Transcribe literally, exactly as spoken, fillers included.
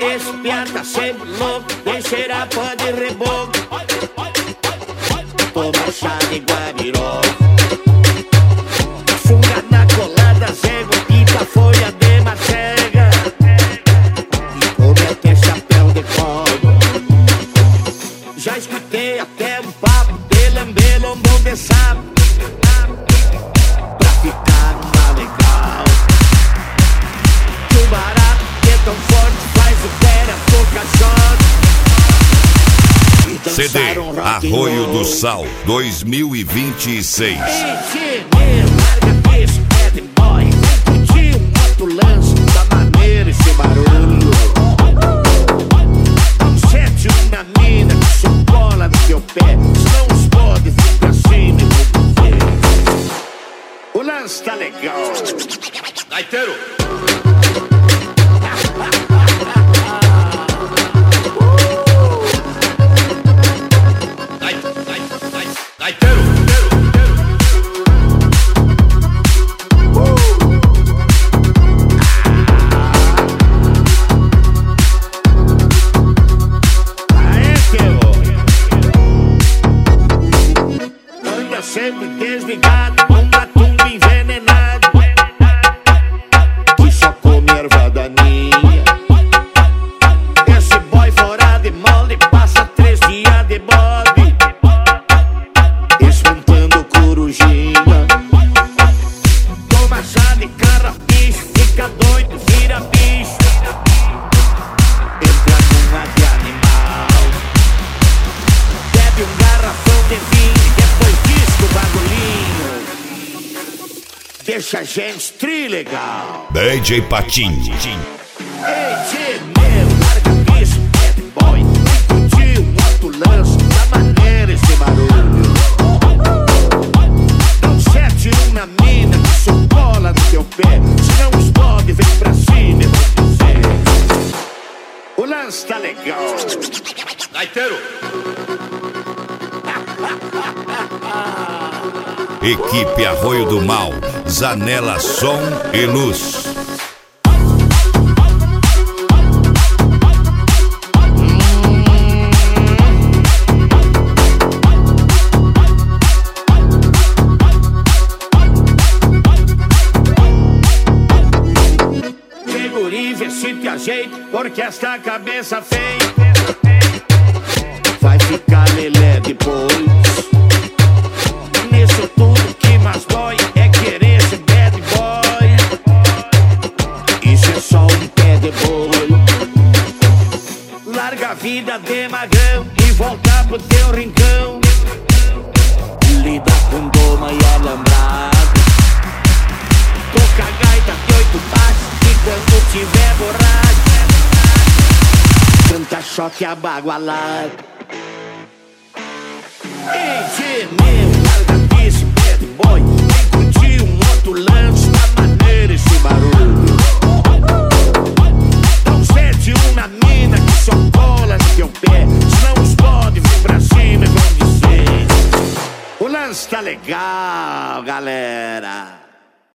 Esse piá tá sempre louco, vem cheirar pó de reboco. Toma chá de guabiró, funga na colada, cego, pipa, folha de macega, e come até chapéu de couro. Já escutei até um papo de lamber lombo de sapo, pra ficar mais legal. Que o barato que é tão forte faz o pé tocar shot. C D Arroio do Sal dois mil e vinte e seis. Ei, larga esse bad boy, curtiu um outro lance da maneira esse barulho. Dá um sete na mina que só cola no teu pé, senão os podes vir pra cima e vou ver. O lance tá legal. Gaiteiro. Sempre desligado, um matumbo envenenado que só come erva daninha. Esse boy fora de molde passa três dias de bode, espantando corujinha. Toma chá de carrapicho, fica doido, vira bicho, entra numa de animal, bebe um garrafão de vinho, deixa a gente trilegal. D J Patinho. Ei, tchê, meu, larga isso, bad boy. Curtiu um outro lance da maneira esse barulho. Dá um sete um na mina que só cola no teu pé, senão os podes vem pra cima e vou dizer. O lance tá legal. Gaiteiro. Equipe Arroio do Mal, Zanela Som e Luz. Que guri, vê se te ajeita, porque esta cabeça feia vai ficar lelé depois. Nisso tudo que mais dói é querer ser bad boy. Isso é só um pé de boi. Larga a vida de magrão e volta pro teu rincão. Lida com doma e alambrado. Toca a gaita de oito baixos e quando tiver borracho canta choque abagualado. Ei, tchê, meu, larga esse bad boy, vem curtir um outro lance da maneira esse barulho. Dá um sete um na mina que só cola no teu pé, senão os podes vir pra cima e vão dizer. O lance tá legal, galera.